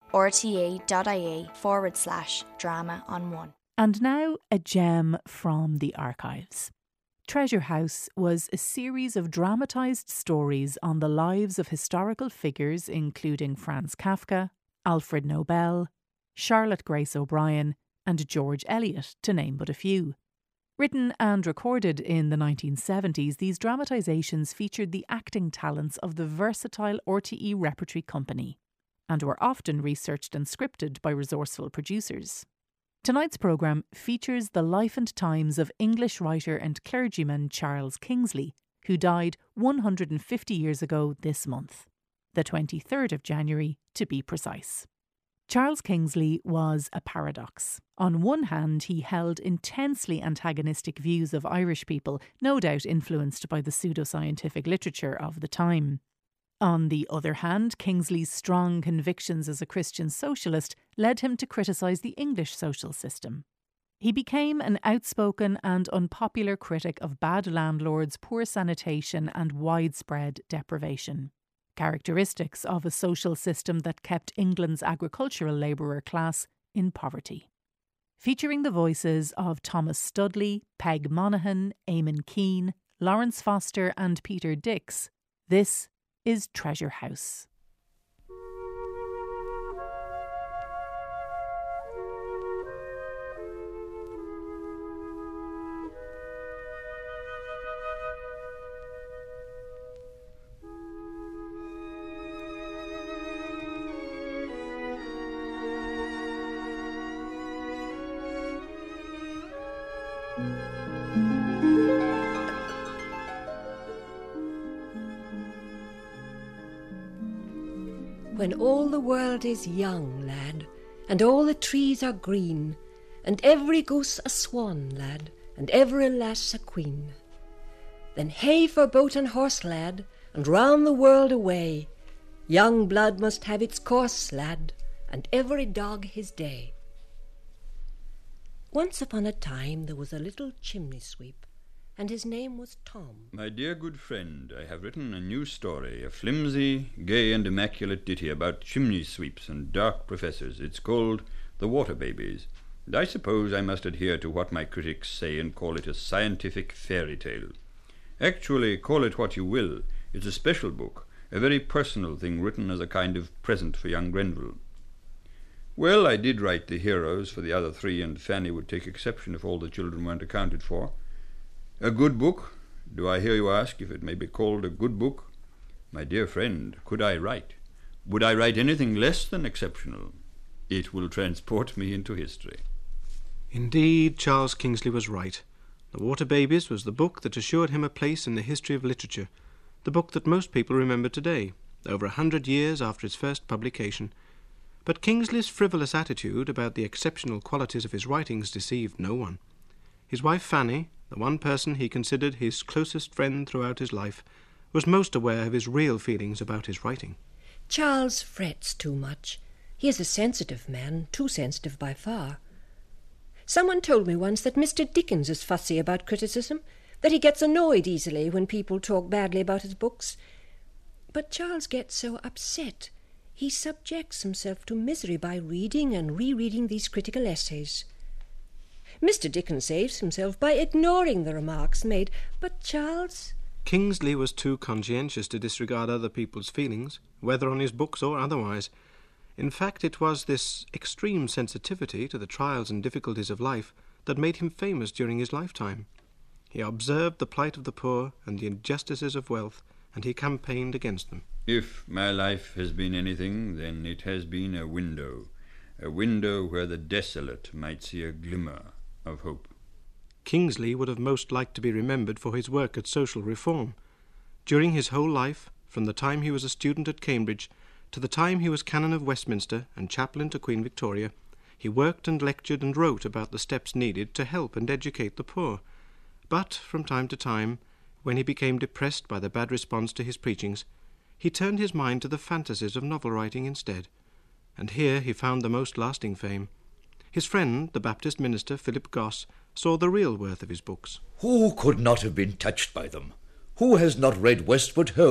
rte.ie/drama-on-one. And now a gem from the archives. Treasure House was a series of dramatised stories on the lives of historical figures including Franz Kafka, Alfred Nobel, Charlotte Grace O'Brien and George Eliot, to name but a few. Written and recorded in the 1970s, these dramatisations featured the acting talents of the versatile RTE Repertory Company and were often researched and scripted by resourceful producers. Tonight's programme features the life and times of English writer and clergyman Charles Kingsley, who died 150 years ago this month, the 23rd of January to be precise. Charles Kingsley was a paradox. On one hand, he held intensely antagonistic views of Irish people, no doubt influenced by the pseudoscientific literature of the time. On the other hand, Kingsley's strong convictions as a Christian socialist led him to criticise the English social system. He became an outspoken and unpopular critic of bad landlords, poor sanitation and widespread deprivation. Characteristics of a social system that kept England's agricultural labourer class in poverty. Featuring the voices of Thomas Studley, Peg Monaghan, Eamon Keane, Lawrence Foster and Peter Dix, this is Treasure House. When all the world is young, lad, and all the trees are green, and every goose a swan, lad, and every lass a queen, then hey for boat and horse, lad, and round the world away. Young blood must have its course, lad, and every dog his day. Once upon a time there was a little chimney sweep, and his name was Tom. My dear good friend, I have written a new story, a flimsy, gay and immaculate ditty about chimney sweeps and dark professors. It's called The Water Babies, and I suppose I must adhere to what my critics say and call it a scientific fairy tale. Actually, call it what you will, it's a special book, a very personal thing written as a kind of present for young Grenville. Well, I did write the heroes for the other three, and Fanny would take exception if all the children weren't accounted for. A good book? Do I hear you ask if it may be called a good book? My dear friend, could I write? Would I write anything less than exceptional? It will transport me into history. Indeed, Charles Kingsley was right. The Water Babies was the book that assured him a place in the history of literature, the book that most people remember today, over 100 years after its first publication. But Kingsley's frivolous attitude about the exceptional qualities of his writings deceived no one. His wife Fanny, the one person he considered his closest friend throughout his life, was most aware of his real feelings about his writing. Charles frets too much. He is a sensitive man, too sensitive by far. Someone told me once that Mr. Dickens is fussy about criticism, that he gets annoyed easily when people talk badly about his books. But Charles gets so upset. He subjects himself to misery by reading and rereading these critical essays. Mr. Dickens saves himself by ignoring the remarks made, but Charles... Kingsley was too conscientious to disregard other people's feelings, whether on his books or otherwise. In fact, it was this extreme sensitivity to the trials and difficulties of life that made him famous during his lifetime. He observed the plight of the poor and the injustices of wealth, and he campaigned against them. If my life has been anything, then it has been a window where the desolate might see a glimmer of hope. Kingsley would have most liked to be remembered for his work at social reform. During his whole life, from the time he was a student at Cambridge to the time he was Canon of Westminster and chaplain to Queen Victoria, he worked and lectured and wrote about the steps needed to help and educate the poor. But from time to time, when he became depressed by the bad response to his preachings, he turned his mind to the fantasies of novel writing instead. And here he found the most lasting fame. His friend, the Baptist minister Philip Goss, saw the real worth of his books. Who could not have been touched by them? Who has not read Westward Ho,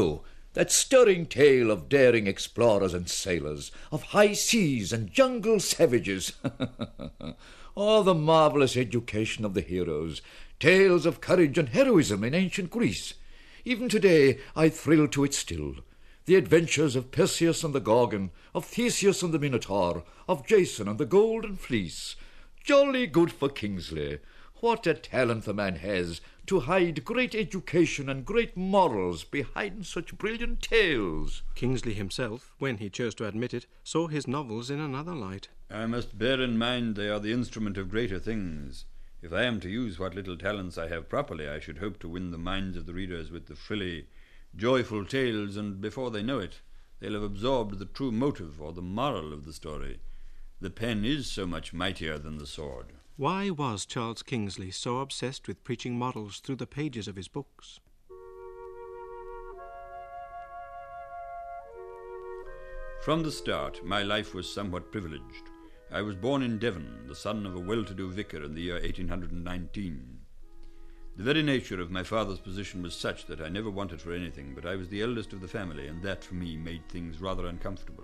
That stirring tale of daring explorers and sailors, of high seas and jungle savages. Oh, the marvellous education of the heroes, tales of courage and heroism in ancient Greece. Even today I thrill to it still. The adventures of Perseus and the Gorgon, of Theseus and the Minotaur, of Jason and the Golden Fleece. Jolly good for Kingsley. What a talent the man has to hide great education and great morals behind such brilliant tales. Kingsley himself, when he chose to admit it, saw his novels in another light. I must bear in mind they are the instrument of greater things. If I am to use what little talents I have properly, I should hope to win the minds of the readers with the frilly, joyful tales, and before they know it, they'll have absorbed the true motive or the moral of the story. The pen is so much mightier than the sword. Why was Charles Kingsley so obsessed with preaching morals through the pages of his books? From the start, my life was somewhat privileged. I was born in Devon, the son of a well-to-do vicar in the year 1819. The very nature of my father's position was such that I never wanted for anything, but I was the eldest of the family, and that for me made things rather uncomfortable.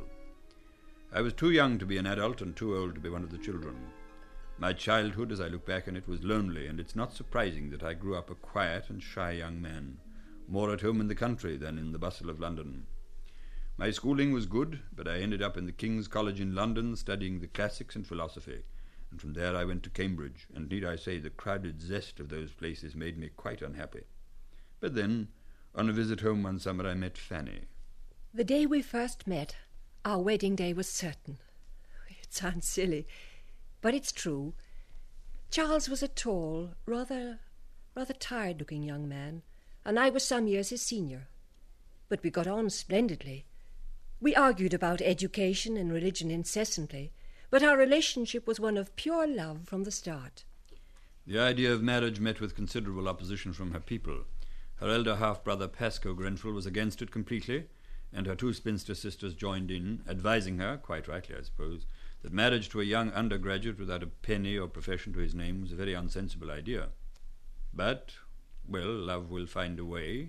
I was too young to be an adult and too old to be one of the children. My childhood, as I look back on it, was lonely, and it's not surprising that I grew up a quiet and shy young man, more at home in the country than in the bustle of London. My schooling was good, but I ended up in the King's College in London studying the classics and philosophy, and from there I went to Cambridge, and need I say the crowded zest of those places made me quite unhappy. But then, on a visit home one summer, I met Fanny. The day we first met, our wedding day was certain. It sounds silly, but it's true. Charles was a tall, rather tired-looking young man, and I was some years his senior. But we got on splendidly. We argued about education and religion incessantly, but our relationship was one of pure love from the start. The idea of marriage met with considerable opposition from her people. Her elder half-brother Pascoe Grenfell was against it completely, and her two spinster sisters joined in, advising her, quite rightly I suppose, that marriage to a young undergraduate without a penny or profession to his name was a very unsensible idea. But, well, love will find a way.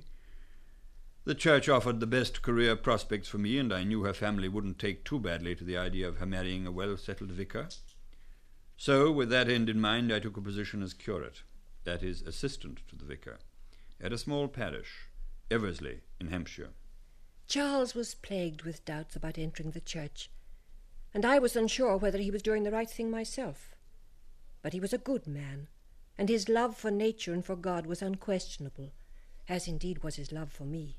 The church offered the best career prospects for me, and I knew her family wouldn't take too badly to the idea of her marrying a well-settled vicar. So, with that end in mind, I took a position as curate, that is, assistant to the vicar, at a small parish, Eversley, in Hampshire. Charles was plagued with doubts about entering the church, and I was unsure whether he was doing the right thing myself. But he was a good man, and his love for nature and for God was unquestionable, as indeed was his love for me.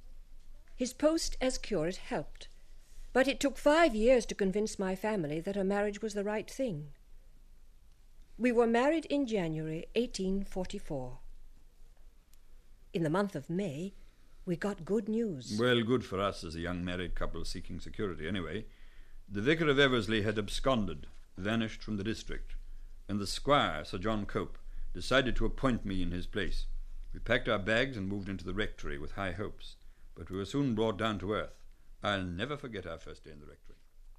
His post as curate helped, but it took 5 years to convince my family that a marriage was the right thing. We were married in January 1844. In the month of May, we got good news. Well, good for us as a young married couple seeking security, anyway. The vicar of Eversley had absconded, vanished from the district, and the squire, Sir John Cope, decided to appoint me in his place. We packed our bags and moved into the rectory with high hopes, but we were soon brought down to earth. I'll never forget our first day in the rectory.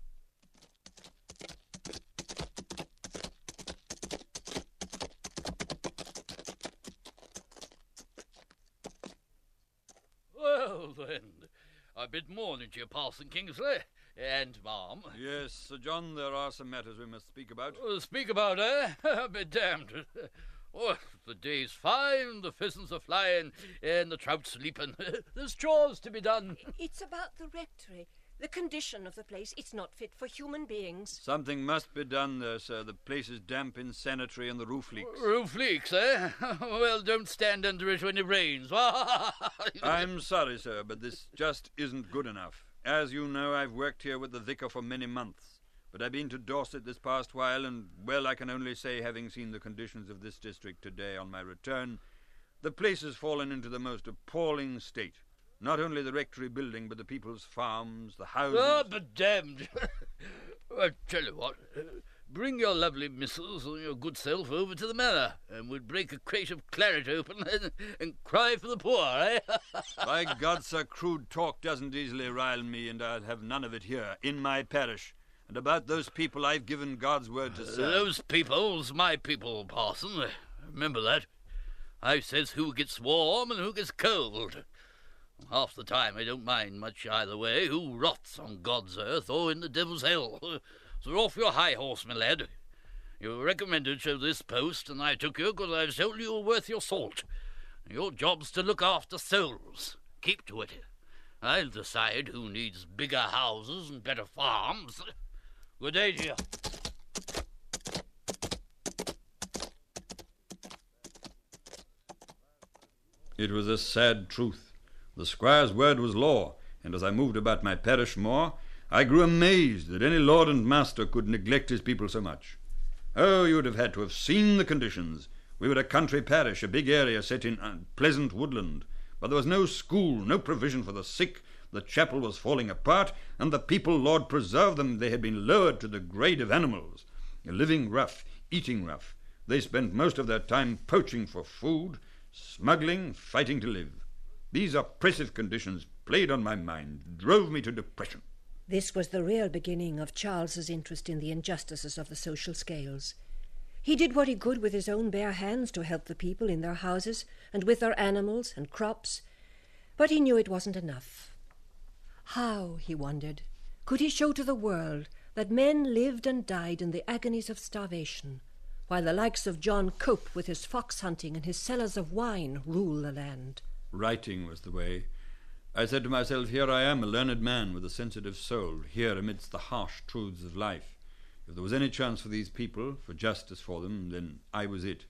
Well, then, a bit morning to you, Parson Kingsley, and Ma'am. Yes, Sir John, there are some matters we must speak about. Speak about, eh? Be damned. Oh, the day's fine, the pheasants are flying, and the trout sleeping. There's chores to be done. It's about the rectory. The condition of the place, it's not fit for human beings. Something must be done there, sir. The place is damp, insanitary, and the roof leaks. Roof leaks, eh? Well, don't stand under it when it rains. I'm sorry, sir, but this just isn't good enough. As you know, I've worked here with the vicar for many months. But I've been to Dorset this past while, and, well, I can only say, having seen the conditions of this district today on my return, the place has fallen into the most appalling state. Not only the rectory building, but the people's farms, the houses... Oh, but damned! I tell you what, bring your lovely missus and your good self over to the manor, and we'll break a crate of claret open and cry for the poor, eh? By God, sir, crude talk doesn't easily rile me, and I'll have none of it here, in my parish. And about those people I've given God's word to serve. Those people's my people, Parson. Remember that. I says who gets warm and who gets cold. Half the time I don't mind much either way who rots on God's earth or in the devil's hell. So off your high horse, my lad. You were recommended to this post, and I took you because I've told you were worth your salt. Your job's to look after souls. Keep to it. I'll decide who needs bigger houses and better farms. Good day to you. It was a sad truth. The squire's word was law, and as I moved about my parish more, I grew amazed that any lord and master could neglect his people so much. Oh, you would have had to have seen the conditions. We were a country parish, a big area set in pleasant woodland, but there was no school, no provision for the sick, the chapel was falling apart, and the people, Lord preserve them, they had been lowered to the grade of animals. Living rough, eating rough. They spent most of their time poaching for food, smuggling, fighting to live. These oppressive conditions played on my mind, drove me to depression. This was the real beginning of Charles's interest in the injustices of the social scales. He did what he could with his own bare hands to help the people in their houses and with their animals and crops, but he knew it wasn't enough. How, he wondered, could he show to the world that men lived and died in the agonies of starvation, while the likes of John Cope with his fox hunting and his cellars of wine rule the land? Writing was the way. I said to myself, here I am, a learned man with a sensitive soul, here amidst the harsh truths of life. If there was any chance for these people, for justice for them, then I was it.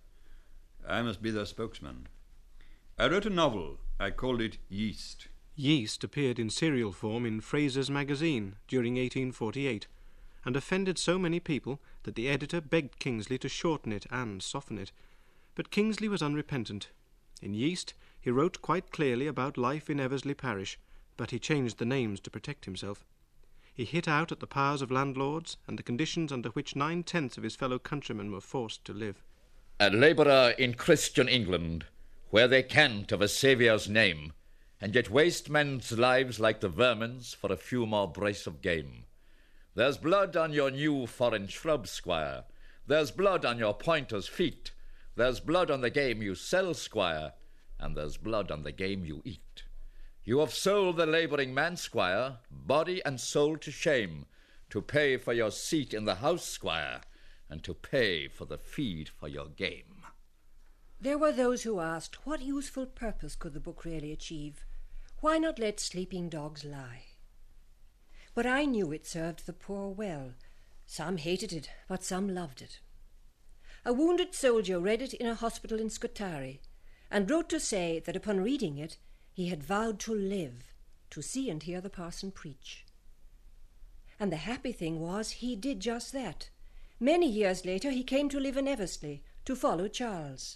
I must be their spokesman. I wrote a novel. I called it Yeast. Yeast appeared in serial form in Fraser's magazine during 1848, and offended so many people that the editor begged Kingsley to shorten it and soften it. But Kingsley was unrepentant. In Yeast, he wrote quite clearly about life in Eversley parish, but he changed the names to protect himself. He hit out at the powers of landlords and the conditions under which 9/10 of his fellow countrymen were forced to live. A labourer in Christian England, where they cant of a Saviour's name, and yet waste men's lives like the vermin's for a few more brace of game. There's blood on your new foreign shrub, squire. There's blood on your pointer's feet. There's blood on the game you sell, squire, and there's blood on the game you eat. You have sold the labouring man, squire, body and soul to shame, to pay for your seat in the house, squire, and to pay for the feed for your game. There were those who asked what useful purpose could the book really achieve? Why not let sleeping dogs lie? But I knew it served the poor well. Some hated it, but some loved it. A wounded soldier read it in a hospital in Scutari, and wrote to say that upon reading it, he had vowed to live, to see and hear the parson preach. And the happy thing was he did just that. Many years later he came to live in Eversley, to follow Charles.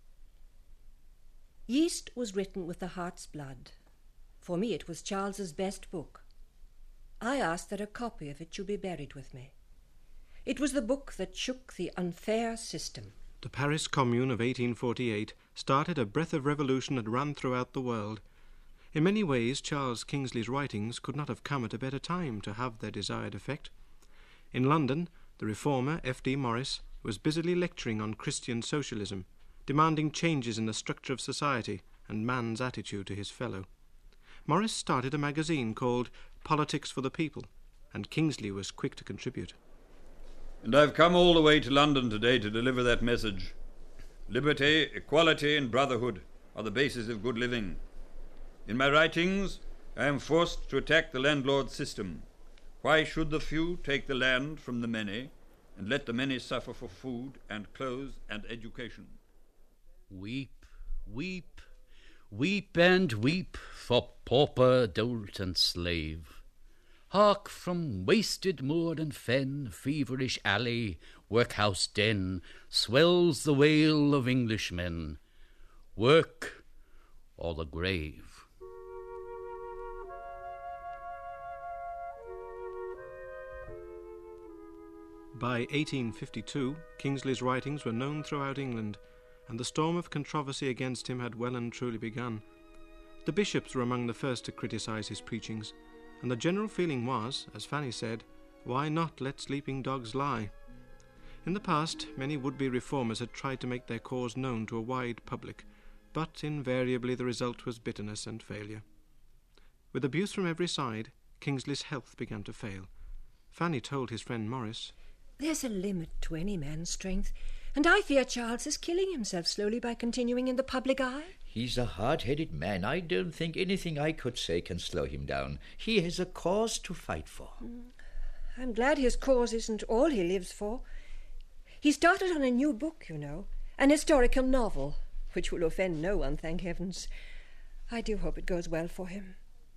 Yeast was written with the heart's blood. For me it was Charles's best book. I asked that a copy of it should be buried with me. It was the book that shook the unfair system. The Paris Commune of 1848 started a breath of revolution that ran throughout the world. In many ways, Charles Kingsley's writings could not have come at a better time to have their desired effect. In London, the reformer F.D. Morris was busily lecturing on Christian socialism, demanding changes in the structure of society and man's attitude to his fellow. Morris started a magazine called Politics for the People, and Kingsley was quick to contribute. And I've come all the way to London today to deliver that message. Liberty, equality, and brotherhood are the basis of good living. In my writings, I am forced to attack the landlord system. Why should the few take the land from the many, and let the many suffer for food and clothes and education? Weep, weep, weep and weep for pauper, dolt, and slave. Hark from wasted moor and fen, feverish alley, workhouse den, swells the wail of Englishmen. Work or the grave. By 1852, Kingsley's writings were known throughout England, and the storm of controversy against him had well and truly begun. The bishops were among the first to criticise his preachings, and the general feeling was, as Fanny said, why not let sleeping dogs lie? In the past, many would-be reformers had tried to make their cause known to a wide public, but invariably the result was bitterness and failure. With abuse from every side, Kingsley's health began to fail. Fanny told his friend Morris, "There's a limit to any man's strength, and I fear Charles is killing himself slowly by continuing in the public eye." He's a hard-headed man. I don't think anything I could say can slow him down. He has a cause to fight for. I'm glad his cause isn't all he lives for. He started on a new book, you know, an historical novel, which will offend no one, thank heavens. I do hope it goes well for him.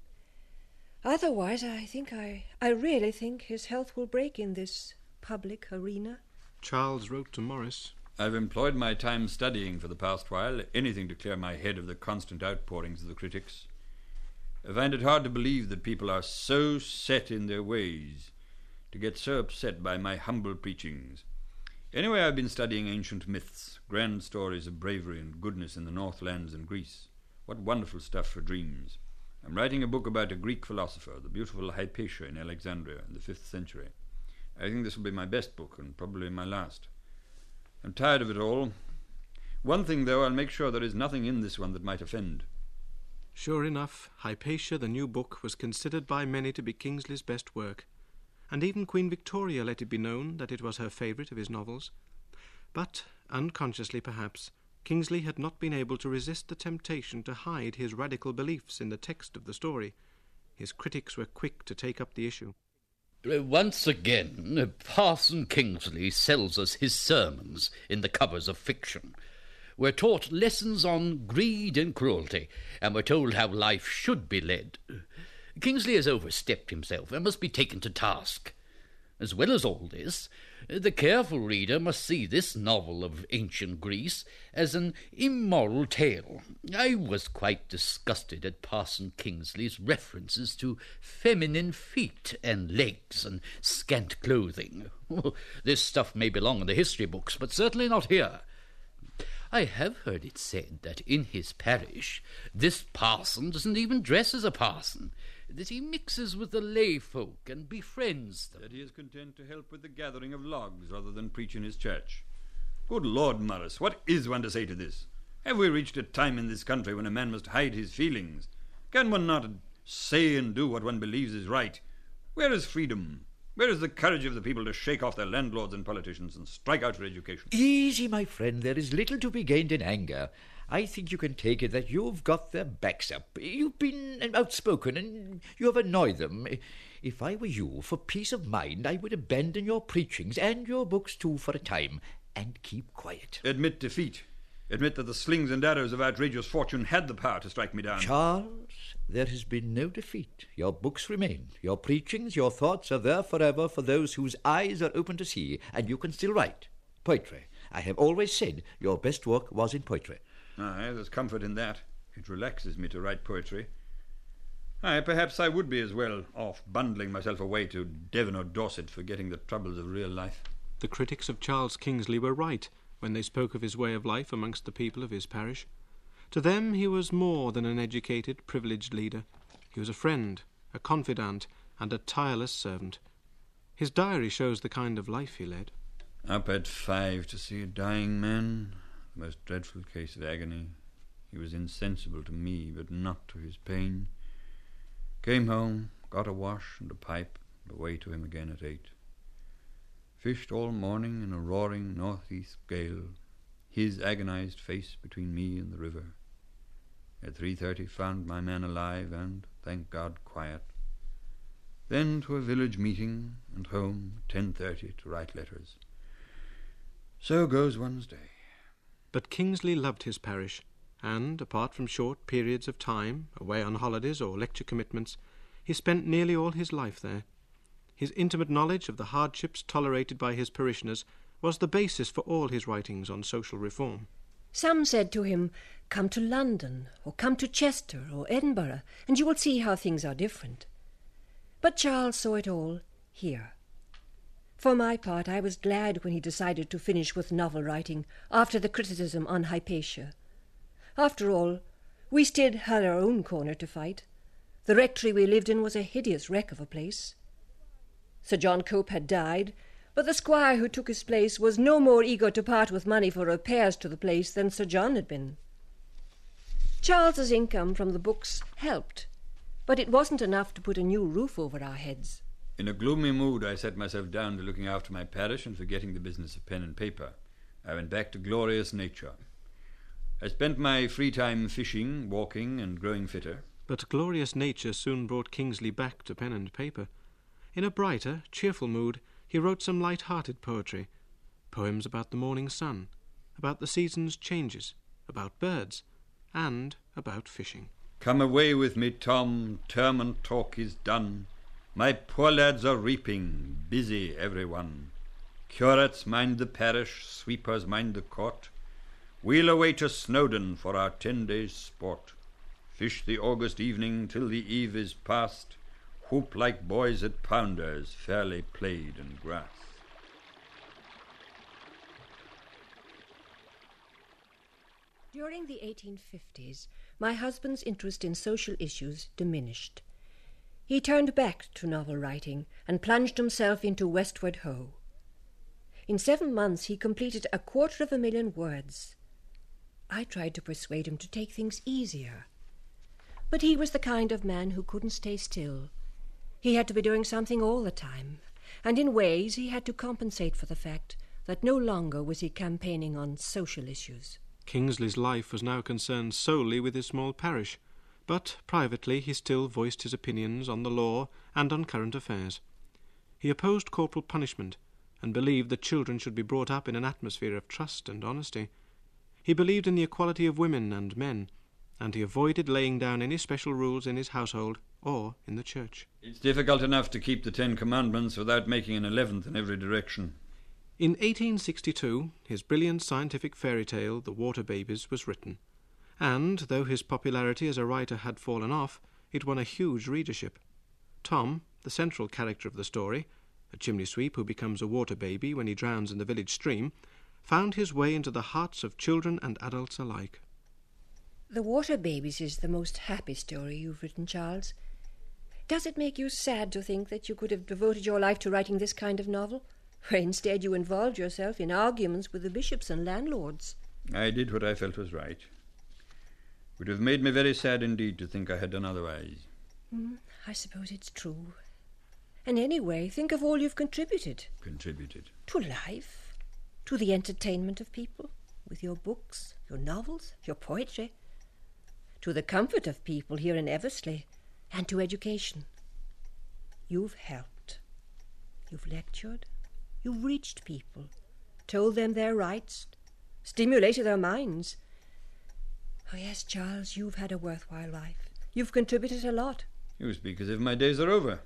Otherwise, I really think his health will break in this public arena. Charles wrote to Morris, I've employed my time studying for the past while, anything to clear my head of the constant outpourings of the critics. I find it hard to believe that people are so set in their ways, to get so upset by my humble preachings. Anyway, I've been studying ancient myths, grand stories of bravery and goodness in the Northlands and Greece. What wonderful stuff for dreams. I'm writing a book about a Greek philosopher, the beautiful Hypatia in Alexandria in the 5th century. I think this will be my best book and probably my last. I'm tired of it all. One thing, though, I'll make sure there is nothing in this one that might offend. Sure enough, Hypatia, the new book, was considered by many to be Kingsley's best work, and even Queen Victoria let it be known that it was her favourite of his novels. But, unconsciously perhaps, Kingsley had not been able to resist the temptation to hide his radical beliefs in the text of the story. His critics were quick to take up the issue. Once again, Parson Kingsley sells us his sermons in the covers of fiction. We're taught lessons on greed and cruelty, and we're told how life should be led. Kingsley has overstepped himself and must be taken to task. As well as all this, the careful reader must see this novel of ancient Greece as an immoral tale. I was quite disgusted at Parson Kingsley's references to feminine feet and legs and scant clothing. This stuff may belong in the history books, but certainly not here. I have heard it said that in his parish this parson doesn't even dress as a parson, that he mixes with the lay folk and befriends them. That he is content to help with the gathering of logs rather than preach in his church. Good Lord, Morris, what is one to say to this? Have we reached a time in this country when a man must hide his feelings? Can one not say and do what one believes is right? Where is freedom? Where is the courage of the people to shake off their landlords and politicians and strike out for education? Easy, my friend. There is little to be gained in anger. I think you can take it that you've got their backs up. You've been outspoken and you have annoyed them. If I were you, for peace of mind, I would abandon your preachings and your books too for a time and keep quiet. Admit defeat. Admit that the slings and arrows of outrageous fortune had the power to strike me down. Charles, there has been no defeat. Your books remain. Your preachings, your thoughts are there forever for those whose eyes are open to see, and you can still write. Poetry. I have always said your best work was in poetry. Aye, there's comfort in that. It relaxes me to write poetry. Aye, perhaps I would be as well off bundling myself away to Devon or Dorset, forgetting the troubles of real life. The critics of Charles Kingsley were right when they spoke of his way of life amongst the people of his parish. To them he was more than an educated, privileged leader. He was a friend, a confidant, and a tireless servant. His diary shows the kind of life he led. Up at 5 to see a dying man, the most dreadful case of agony. He was insensible to me, but not to his pain. Came home, got a wash and a pipe, and away to him again at 8. Fished all morning in a roaring northeast gale, his agonized face between me and the river. At 3:30 found my man alive and, thank God, quiet. Then to a village meeting and home at 10:30 to write letters. So goes one's day. But Kingsley loved his parish, and, apart from short periods of time, away on holidays or lecture commitments, he spent nearly all his life there. His intimate knowledge of the hardships tolerated by his parishioners was the basis for all his writings on social reform. Some said to him, "Come to London, or come to Chester, or Edinburgh, and you will see how things are different." But Charles saw it all here. For my part, I was glad when he decided to finish with novel writing after the criticism on Hypatia. After all, we still had our own corner to fight. The rectory we lived in was a hideous wreck of a place. Sir John Cope had died, but the squire who took his place was no more eager to part with money for repairs to the place than Sir John had been. Charles's income from the books helped, But it wasn't enough to put a new roof over our heads. In a gloomy mood, I set myself down to looking after my parish and forgetting the business of pen and paper. I went back to glorious nature. I spent my free time fishing, walking, and growing fitter. But glorious nature soon brought Kingsley back to pen and paper. In a brighter, cheerful mood, he wrote some light-hearted poetry. Poems about the morning sun, about the season's changes, about birds, and about fishing. Come away with me, Tom, term and talk is done. My poor lads are reaping, busy every one. Curates mind the parish, sweepers mind the court. We'll away to Snowdon for our 10 days' sport. Fish the August evening till the eve is past. Whoop like boys at pounders, fairly played in grass. During the 1850s, my husband's interest in social issues diminished. He turned back to novel writing and plunged himself into Westward Ho. In 7 months he completed 250,000 words. I tried to persuade him to take things easier. But he was the kind of man who couldn't stay still. He had to be doing something all the time, and in ways he had to compensate for the fact that no longer was he campaigning on social issues. Kingsley's life was now concerned solely with his small parish, but privately he still voiced his opinions on the law and on current affairs. He opposed corporal punishment, and believed that children should be brought up in an atmosphere of trust and honesty. He believed in the equality of women and men, and he avoided laying down any special rules in his household or in the church. It's difficult enough to keep the 10 Commandments without making an 11th in every direction. In 1862, his brilliant scientific fairy tale, The Water Babies, was written, and, though his popularity as a writer had fallen off, it won a huge readership. Tom, the central character of the story, a chimney sweep who becomes a water baby when he drowns in the village stream, found his way into the hearts of children and adults alike. The Water Babies is the most happy story you've written, Charles. Does it make you sad to think that you could have devoted your life to writing this kind of novel, where instead you involved yourself in arguments with the bishops and landlords? I did what I felt was right. It would have made me very sad indeed to think I had done otherwise. I suppose it's true. And anyway, think of all you've contributed. Contributed? To life, to the entertainment of people, with your books, your novels, your poetry, to the comfort of people here in Eversley, and to education. You've helped. You've lectured. You've reached people, told them their rights, stimulated their minds. Oh, yes, Charles, you've had a worthwhile life. You've contributed a lot. You speak as if my days are over.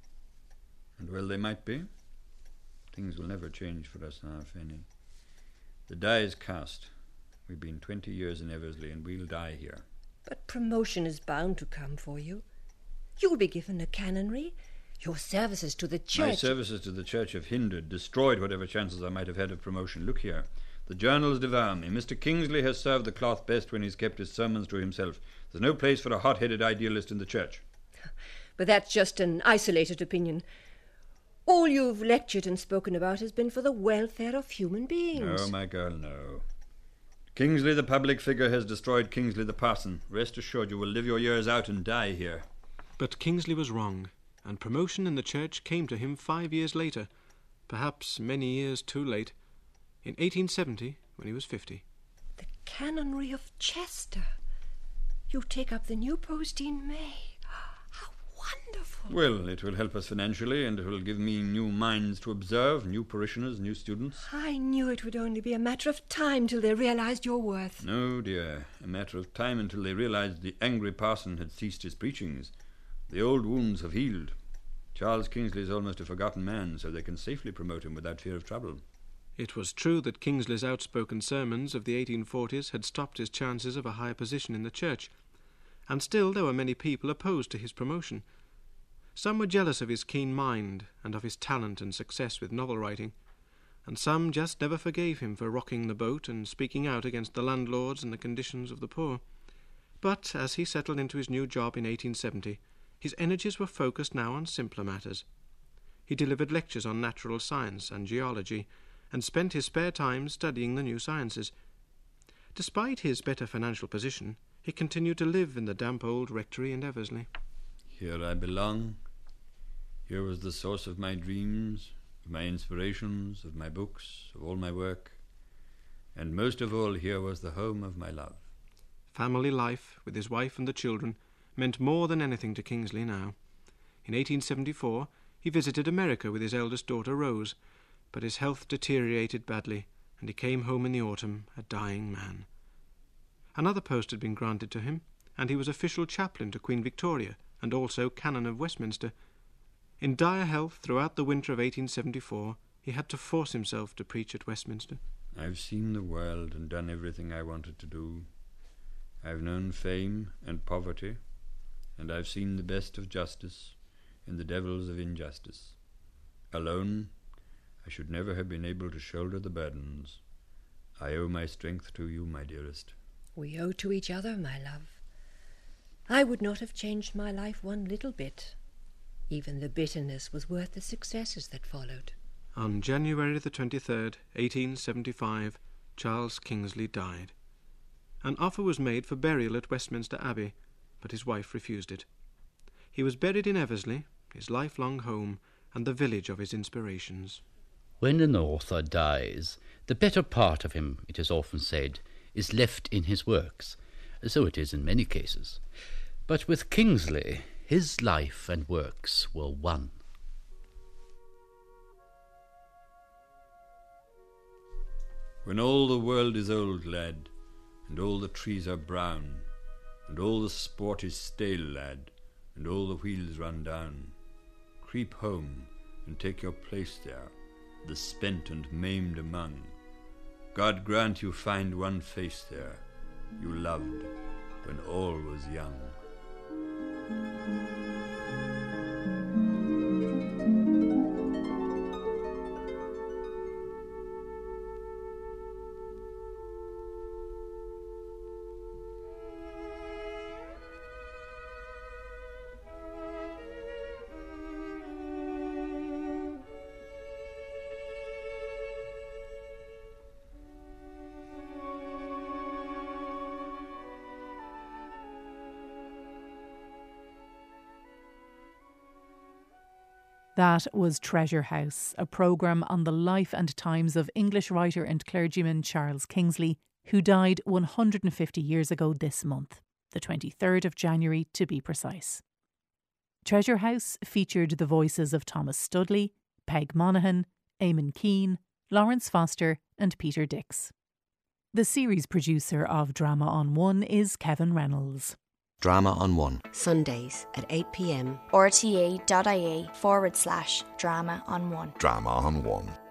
And well they might be. Things will never change for us now, Fanny. The die is cast. We've been 20 years in Eversley, and we'll die here. But promotion is bound to come for you. You'll be given a canonry. Your services to the church... My services to the church have hindered, destroyed whatever chances I might have had of promotion. Look here. The journals devour me. Mr. Kingsley has served the cloth best when he's kept his sermons to himself. There's no place for a hot-headed idealist in the church. But that's just an isolated opinion. All you've lectured and spoken about has been for the welfare of human beings. No, my girl, no. Kingsley the public figure has destroyed Kingsley the parson. Rest assured you will live your years out and die here. But Kingsley was wrong, and promotion in the church came to him 5 years later, perhaps many years too late, in 1870, when he was 50. The canonry of Chester. You take up the new post in May. How wonderful. Well, it will help us financially, and it will give me new minds to observe, new parishioners, new students. I knew it would only be a matter of time till they realized your worth. No, dear, a matter of time until they realized the angry parson had ceased his preachings. The old wounds have healed. Charles Kingsley is almost a forgotten man, so they can safely promote him without fear of trouble. It was true that Kingsley's outspoken sermons of the 1840s had stopped his chances of a higher position in the church, and still there were many people opposed to his promotion. Some were jealous of his keen mind and of his talent and success with novel writing, and some just never forgave him for rocking the boat and speaking out against the landlords and the conditions of the poor. But as he settled into his new job in 1870, his energies were focused now on simpler matters. He delivered lectures on natural science and geology, and spent his spare time studying the new sciences. Despite his better financial position, he continued to live in the damp old rectory in Eversley. Here I belong. Here was the source of my dreams, of my inspirations, of my books, of all my work. And most of all, here was the home of my love. Family life, with his wife and the children, meant more than anything to Kingsley now. In 1874, he visited America with his eldest daughter, Rose, but his health deteriorated badly, and he came home in the autumn a dying man. Another post had been granted to him, and he was official chaplain to Queen Victoria, and also Canon of Westminster. In dire health throughout the winter of 1874, he had to force himself to preach at Westminster. I've seen the world and done everything I wanted to do. I've known fame and poverty, and I've seen the best of justice and the devils of injustice. Alone, I should never have been able to shoulder the burdens. I owe my strength to you, my dearest. We owe to each other, my love. I would not have changed my life one little bit. Even the bitterness was worth the successes that followed. On January the 23rd, 1875, Charles Kingsley died. An offer was made for burial at Westminster Abbey, but his wife refused it. He was buried in Eversley, his lifelong home, and the village of his inspirations. When an author dies, the better part of him, it is often said, is left in his works. So it is in many cases. But with Kingsley, his life and works were one. When all the world is old, lad, and all the trees are brown, and all the sport is stale, lad, and all the wheels run down, creep home and take your place there, the spent and maimed among. God grant you find one face there you loved when all was young. That was Treasure House, a programme on the life and times of English writer and clergyman Charles Kingsley, who died 150 years ago this month, the 23rd of January to be precise. Treasure House featured the voices of Thomas Studley, Peg Monaghan, Eamon Keane, Lawrence Foster and Peter Dix. The series producer of Drama on One is Kevin Reynolds. Drama on One. Sundays at 8 p.m. rte.ie/drama on one. Drama on One.